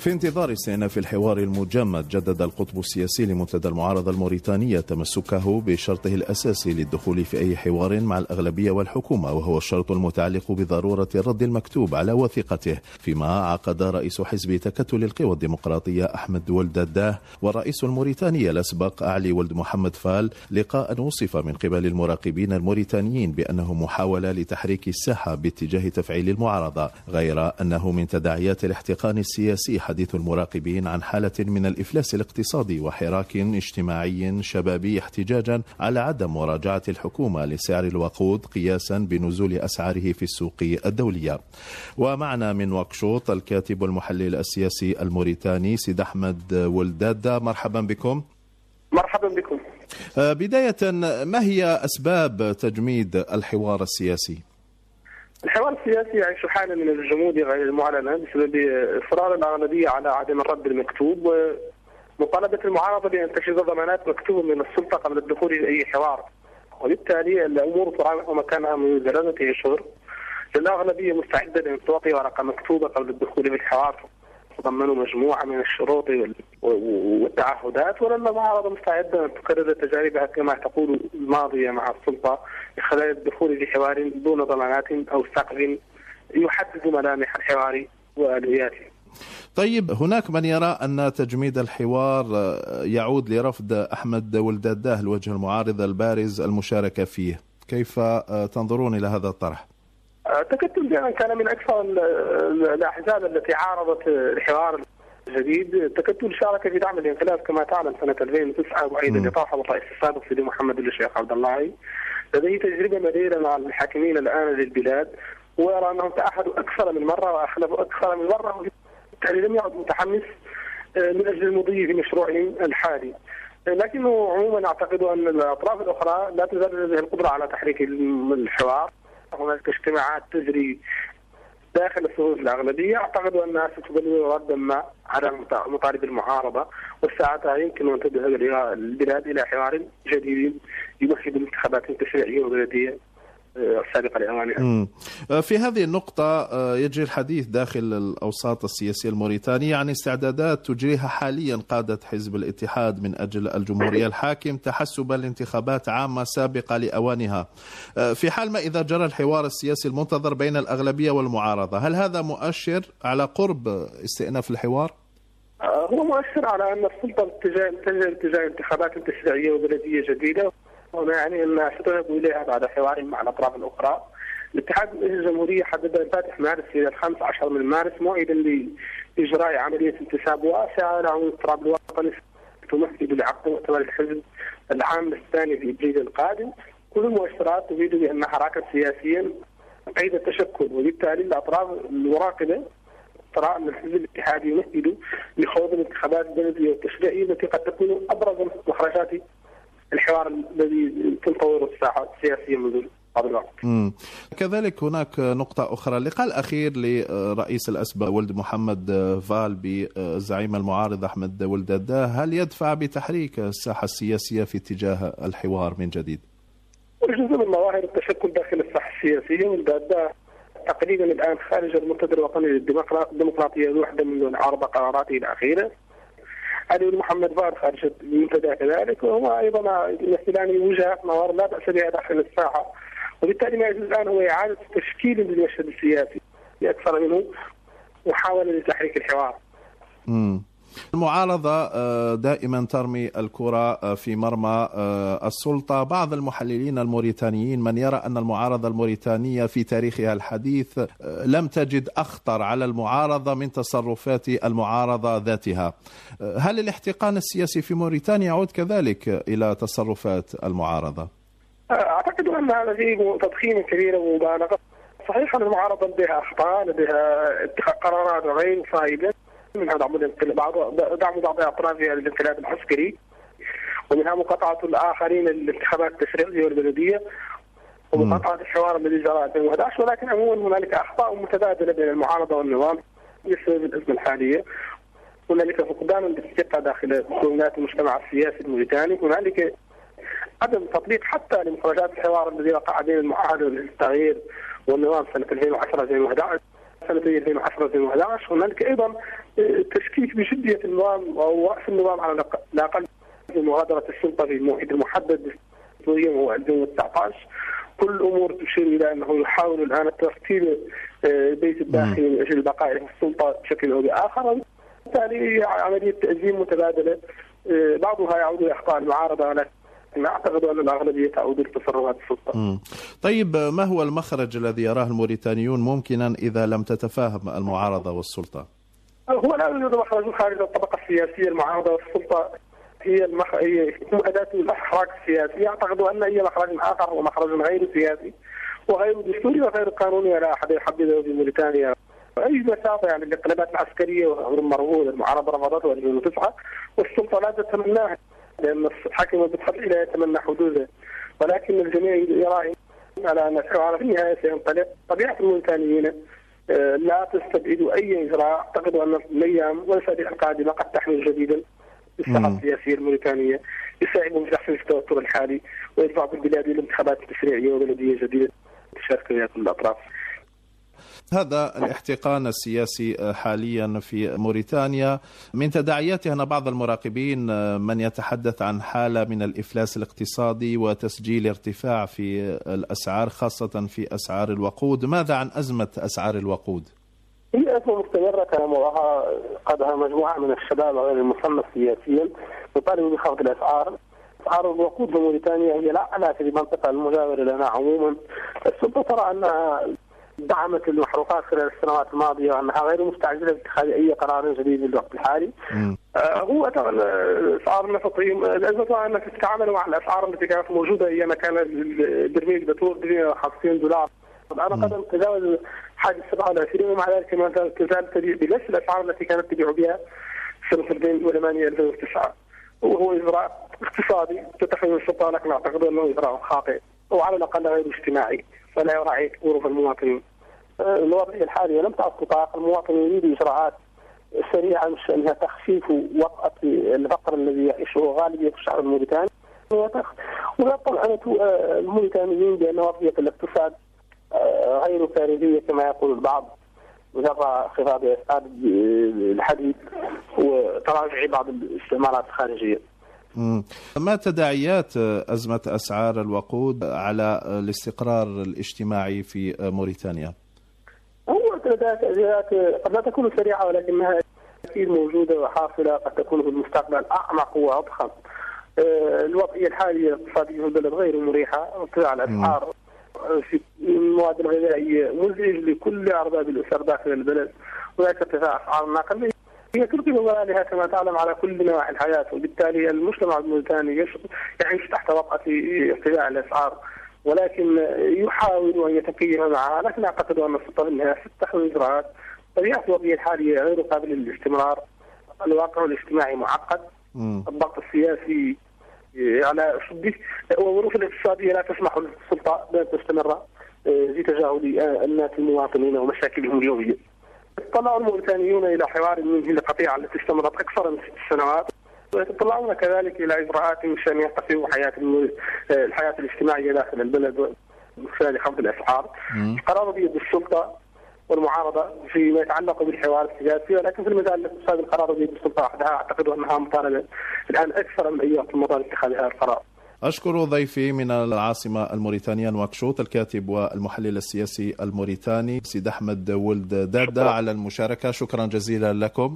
في انتظار استئناف الحوار المجمد، جدد القطب السياسي لمنتدى المعارضة الموريتانية تمسكه بشرطه الأساسي للدخول في أي حوار مع الأغلبية والحكومة، وهو الشرط المتعلق بضرورة الرد المكتوب على وثيقته. فيما عقد رئيس حزب تكتل القوى الديمقراطية أحمد ولد داداه والرئيس الموريتاني الأسبق أعلي ولد محمد فال لقاء وصف من قبل المراقبين الموريتانيين بأنه محاولة لتحريك الساحة باتجاه تفعيل المعارضة، غير أنه من تداعيات الاحتقان السياسي حديث المراقبين عن حالة من الإفلاس الاقتصادي وحراك اجتماعي شبابي احتجاجا على عدم مراجعة الحكومة لسعر الوقود قياسا بنزول أسعاره في السوق الدولية. ومعنا من واكشوط الكاتب والمحلل السياسي الموريتاني سيد أحمد ولد داداه، مرحبا بكم. مرحبا بكم. بداية، ما هي أسباب تجميد الحوار السياسي؟ الحوار السياسي يعيش حالة من الجمود غير المعلنة بسبب إصرار الأغلبية على عدم الرد المكتوب ومطالبة المعارضة بأن تجد ضمانات مكتوبة من السلطة قبل الدخول إلى أي حوار، وبالتالي الأمور تراوح مكانها منذ 3 أشهر. الأغلبية مستعدة لأن تعطي ورقة مكتوبة قبل الدخول في الحوار تضمن مجموعة من الشروط والتعهدات، ولأن المعارضة مستعدة أن تكرر تجاربها كما تقول الماضية مع السلطة خلال الدخول في حوار دون ضمانات أو سقف يحدد ملامح الحوار وآلياته. طيب، هناك من يرى أن تجميد الحوار يعود لرفض أحمد ولد داداه الوجه المعارض البارز المشاركة فيه، كيف تنظرون إلى هذا الطرح؟ تكتل كان من أكثر الأحزاب التي عارضت الحوار الجديد. تكتل شارك في دعم الانقلاب كما تعلم سنة 2009 وأيضا إطاحة الرئيس السابق سيدي محمد الشيخ عبد الله. لديه تجربة مريرة مع الحاكمين الآن للبلاد، ويرى أنهم تعهدوا أكثر من مرة وأخلفوا أكثر من مرة، وبالتالي لم يعد متحمس من أجل المضي في مشروعهم الحالي. لكنه عموما أعتقد أن الأطراف الأخرى لا تزال لديها القدرة على تحريك الحوار. هناك اجتماعات تجري داخل الصفوف الأغلبية، أعتقد أنها ستبلغ ردا ما على مطالب المعارضة، وساعتها يمكن أن تذهب البلاد إلى حوار جديد يمهد الانتخابات التشريعية والبلدية السابقة لأوانها. في هذه النقطة يجري الحديث داخل الأوساط السياسية الموريتانية عن استعدادات تجريها حاليا قادة حزب الاتحاد من أجل الجمهورية الحاكم تحسبا لانتخابات عامة سابقة لأوانها. في حال ما إذا جرى الحوار السياسي المنتظر بين الأغلبية والمعارضة، هل هذا مؤشر على قرب استئناف الحوار؟ هو مؤشر على أن السلطة تتجه انتخابات تشريعية وبلدية جديدة، وما يعني أنها ستذهب إليها بعد حوار مع الأطراف الأخرى. الاتحاد الجمهورية حدد فاتح مارس إلى 15 من مارس موعدا لإجراء عملية انتساب واسعة على عموم التراب الوطني تمثل لعقد مؤتمر الحزب العام الثاني في إبريل القادم. كل المؤشرات تفيد بأن حراكا سياسيا قيد التشكل، وبالتالي الأطراف المراقبة ترى أن الحزب الاتحادي يمهد لخوض الانتخابات البلدية والتشريعية التي قد تكون أبرز مخرجات الحوار الذي تنتظر الساحة السياسية منذ هذا الوقت. كذلك هناك نقطة أخرى، اللقاء الأخير لرئيس الأسبق ولد محمد فال بزعيم المعارض أحمد ولد داداه، هل يدفع بتحريك الساحة السياسية في اتجاه الحوار من جديد؟ جزء من مظاهر التشكل داخل الساحة السياسية، ولد داداه تقريبا الآن خارج المنتدى الوطني للديمقراطية واحدة من عرض قراراته الأخيرة. علي محمد فال خارج المنتدى كذلك، وهو أيضا يمثلان وجهات نظر لا بأس بها داخل الساحة، وبالتالي ما يجب الآن هو إعادة تشكيل للمشهد السياسي أكثر منه محاولة لتحريك الحوار. المعارضة دائما ترمي الكرة في مرمى السلطة. بعض المحللين الموريتانيين من يرى أن المعارضة الموريتانية في تاريخها الحديث لم تجد أخطر على المعارضة من تصرفات المعارضة ذاتها. هل الاحتقان السياسي في موريتانيا يعود كذلك إلى تصرفات المعارضة؟ أعتقد أن هذا فيه تضخيم كبير ومبالغة. صحيح أن المعارضة لديها أخطاء، لديها اتخاذ قرارات غير صائبة، منها دعم بعض أطرافها للانقلاب العسكري، ومنها مقاطعة الآخرين للانتخابات التشريعية والبلدية، ومقاطعة الحوار الذي جرى 2011. ولكن عموما هنالك أخطاء متبادلة بين المعارضة والنظام بسبب الأزمة الحالية. هنالك فقدان للثقة داخل كيانات المجتمع السياسي الموريتاني، هنالك عدم تطبيق حتى لمخرجات الحوار الذي وقع بين المعاهدة للتغيير والنظام سنة 2010-2011. سنتي 2010-2011. هنالك أيضا تشكيك بجدية النظام أو رأس النظام على الأقل مغادرة السلطة في الموعد المحدد هو 2019. كل الأمور تشير إلى أنه يحاول الآن ترتيب البيت الداخلي من أجل البقاء في السلطة بشكل أو بآخر. بالتالي عملية تأزيم متبادلة، بعضها يعود إلى أخطاء المعارضة، ولكن أعتقد أن الأغلبية تعود إلى تصرفات السلطة. طيب، ما هو المخرج الذي يراه الموريتانيون ممكنا إذا لم تتفاهم المعارضة والسلطة؟ هو لا يوجد مخرج خارج الطبقة السياسية. المعارضة والسلطة هي أداة الإحراج السياسي. أعتقد أن أي مخرج آخر هو مخرج غير سياسي وغير دستوري وغير قانوني ولا أحد يحدده في موريتانيا. أي بساطة يعني الانقلابات العسكرية وأمر مرفوض، المعارضة رفضته 2009 والسلطة لا تتمناها لأن الحاكم بالطبع لا يتمنى حدوثه، ولكن الجميع يرى على أن الحوار في النهاية سينطلق. طبيعة الموريتانيين لا تستبعد أي إجراء. أعتقد أن الأيام والأسابيع القادمة قد تحمل جديدا الساحة السياسية الموريتانية يساعدهم في تحسين التوتر الحالي ويدفع بالبلاد إلى انتخابات تشريعية وبلدية جديدة تشارك فيها كل الأطراف. هذا الاحتقان السياسي حاليا في موريتانيا من تداعياته أن بعض المراقبين من يتحدث عن حالة من الإفلاس الاقتصادي وتسجيل ارتفاع في الأسعار خاصة في أسعار الوقود. ماذا عن أزمة أسعار الوقود؟ هي أزمة مستمرة كان موضوعها قدها مجموعة من الشباب غير المصنف سياسيا يطالبوا بخفض الأسعار. أسعار الوقود في موريتانيا هي لا أعلى في المنطقة المجاورة لنا عموما. السلطة ترى أنها دعمت المحروقات خلال السنوات الماضية وأنها غير مستعجلة باتخاذ أي قرار جديد في الوقت الحالي. هو أسعار النفط الأزمة أنها تتعامل مع الأسعار التي كانت موجودة أيام كان البرميل بترول $50. الآن قد تجاوز حاجز 27 ومع ذلك ما تزال تبيع بنفس الأسعار التي كانت تبيع بها سنة 2008-2009. وهو إجراء اقتصادي تتخذ السلطة، لكن أعتقد أنه إجراء خاطئ وعلى الأقل غير اجتماعي ولا يراعي ظروف المواطنين. الوضعية الحالية لم تعد تطاق. المواطن يريد إجراءات سريعة مش أنها تخفيف وطأة الفقر الذي يعيشه غالبية الشعب الموريتاني. ويطمئن الموريتانيين بأن وضعية الاقتصاد غير كارثية كما يقول البعض، جرى انخفاض أسعار الحديد وتراجع بعض الاستعمالات الخارجية. ما تداعيات أزمة أسعار الوقود على الاستقرار الاجتماعي في موريتانيا؟ هو تداعيات قد لا تكون سريعة ولكنها أكيد موجودة وحاصلة، قد تكون في المستقبل أعمق وأضخم. الوضعية الحالية الاقتصادية في البلد غير مريحة. ارتفاع الأسعار في المواد الغذائية مزعج لكل أرباب الأسر داخل البلد. هناك ارتفاع أسعار النقل هي تلقي بوالها كما تعلم على كل نواحي الحياة، وبالتالي المجتمع الموريتاني يعيش تحت وطأة ارتفاع الأسعار، ولكن يحاول أن يتكيف معها. لكن أعتقد أن السلطة منها ستتخذ إجراءات. طبيعة الوضعية الحالية غير قابلة للاستمرار. الواقع الاجتماعي معقد. الضغط السياسي على شده والظروف الاقتصادية لا تسمح للسلطة بأن تستمر في تجاهل الناس المواطنين ومشاكلهم اليومية. يتطلع الموريتانيون إلى حوار منهي للقطيعة التي استمرت أكثر من 6 سنوات، ويتطلعون كذلك إلى إجراءات مشان يحققوا الحياة الاجتماعية داخل البلد من خلال خفض الأسعار. القرار بيد السلطة والمعارضة فيما يتعلق بالحوار السياسي، ولكن في المجال الاقتصادي القرار بيد السلطة وحدها. أعتقد أنها مطالبة الآن أكثر من أي وقت مضى لاتخاذ هذا القرار. أشكر ضيفي من العاصمة الموريتانية نواكشوط الكاتب والمحلل السياسي الموريتاني سيد أحمد ولد دادة على المشاركة. شكرا جزيلا لكم.